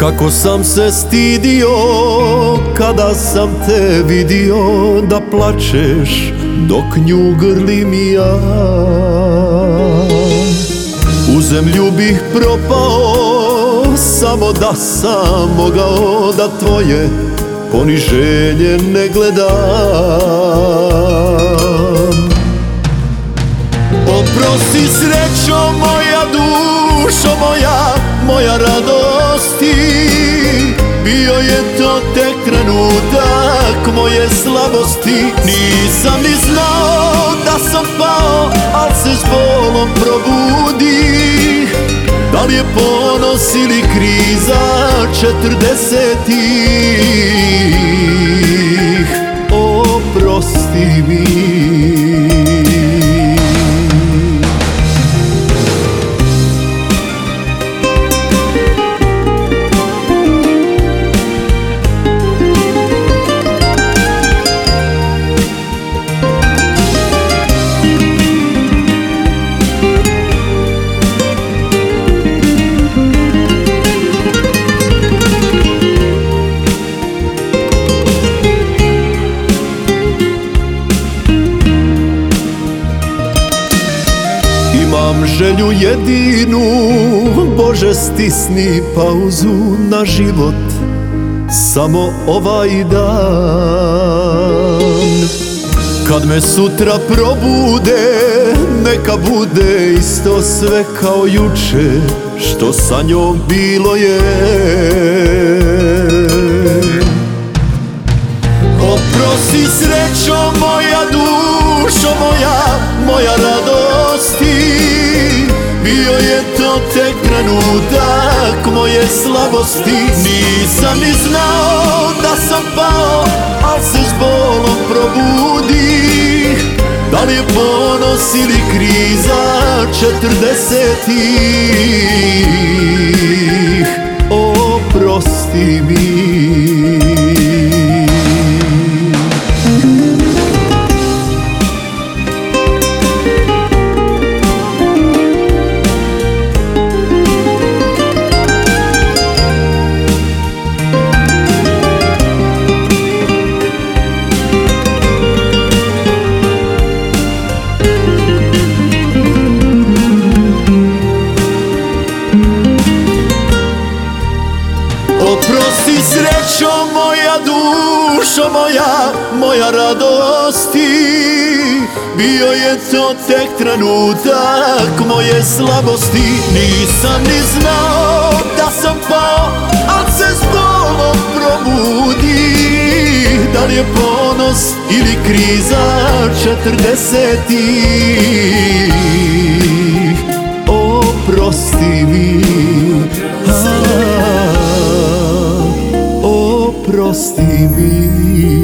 Kako sam se stidio kada sam te vidio, da plačeš dok nju grlim ja. U zemlju bih propao samo da sam mogao da tvoje poniženje ne gledam. Oprosti srećo moja, dušo moja, moja radosti. Bio je to tek trenutak moje slabosti. Nisam ni znao da sam pao, al se s bolom probudi. Da li je ponos ili kriza 40-ih? Oprosti mi. Imam želju jedinu, Bože stisni pauzu na život, samo ovaj dan. Kad me sutra probude, neka bude isto sve kao juče, što sa njom bilo je. Oprosti srećo moja, dušo moja, moja radosti. Bio je to tek trenutak moje slabosti. Nisam ni znao da sam pao, al se s bolom probudi. Da li je ponos ili kriza 40-ih? Oprosti mi. Oprosti srećo moja, dušo moja, moja radosti. Bio je to tek trenutak moje slabosti. Nisam ni znao da sam pao, al se s bolom probudi. Da li je ponos ili kriza 40-ih? Oprosti mi. Oprosti mi.